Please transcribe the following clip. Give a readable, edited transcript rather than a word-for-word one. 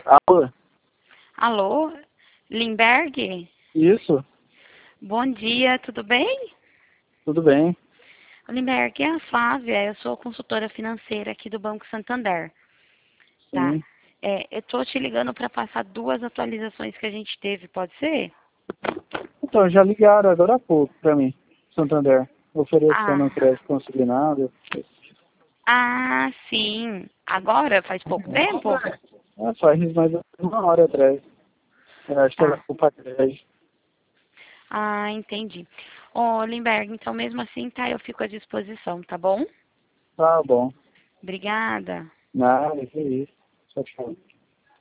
Alô? Alô, Limberg? Isso, Bom dia, tudo bem? tudo bem. Limberg, é a Flávia, eu sou consultora financeira aqui do Banco Santander, tá? Sim. Eu tô te ligando para passar duas atualizações que a gente teve, pode ser? Então, já ligaram agora há pouco para mim, Santander, oferecendo um Ah, crédito consignado. sim. Agora, faz pouco tempo? Faz mais ou menos uma hora atrás. Eu acho que ela Tá. ficou para trás. Ah, entendi. Ô, Limberg, então mesmo assim, tá, eu fico à disposição, tá bom? Tá bom. Obrigada. Nada, que isso. Tchau, tchau.